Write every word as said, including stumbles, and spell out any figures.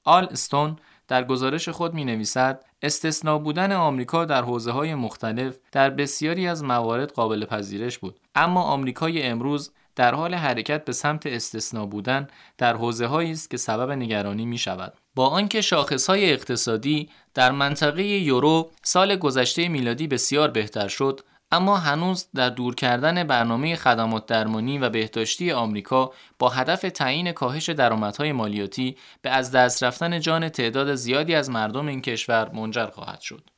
آل استون در گزارش خود می‌نویسد استثناء بودن آمریکا در حوزه‌های مختلف در بسیاری از موارد قابل پذیرش بود، اما آمریکای امروز در حال حرکت به سمت استثناء بودن در حوزه‌هایی است که سبب نگرانی می‌شود. با آنکه شاخص‌های اقتصادی در منطقه یورو سال گذشته میلادی بسیار بهتر شد، اما هنوز در دور کردن برنامه خدمات درمانی و بهداشتی آمریکا با هدف تعیین کاهش درآمدهای مالیاتی به از دست رفتن جان تعداد زیادی از مردم این کشور منجر خواهد شد.